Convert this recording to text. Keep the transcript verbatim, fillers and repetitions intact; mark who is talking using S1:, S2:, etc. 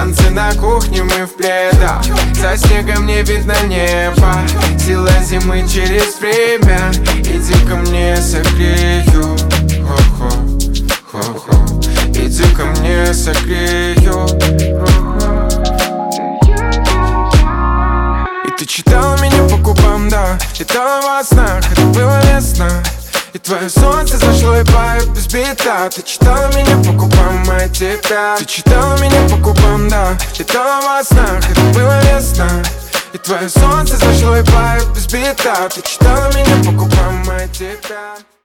S1: Танцы на кухне, мы в пледах. За снегом не видно неба. Сила зимы через время. Иди ко мне, согрею. Хо-хо, хо-хо. Иди ко мне, согрею. И ты читала меня по губам, да. Читала во снах, это было весна. И твое солнце зашло и поет без бита. Ты читала меня по губам, а тебя. Ты читала меня по губам, да. Читала во снах, это было весна. И твое солнце зашло и поет без бита. Ты читала меня по губам, а тебя.